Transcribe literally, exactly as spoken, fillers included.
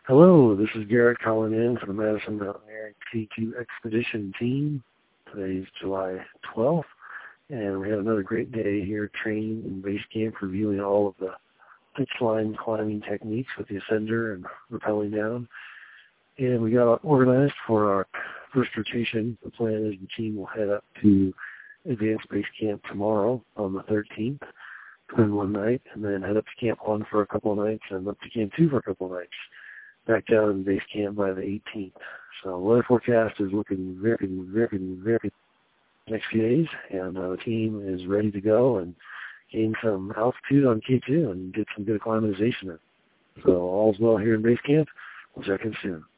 Hello, this is Garrett calling in for the Madison Mountaineering C two Expedition team. Today's July twelfth, and we had another great day here training in base camp, reviewing all of the pitch line climbing techniques with the ascender and rappelling down. And we got organized for our first rotation. The plan is the team will head up to advanced base camp tomorrow on the thirteenth, spend one night, and then head up to Camp one for a couple of nights, and up to Camp two for a couple of nights. Back down in base camp by the eighteenth. So weather forecast is looking very, very, very next few days, and uh, the team is ready to go and gain some altitude on K two and get some good acclimatization in. So all's well here in base camp. We'll check in soon.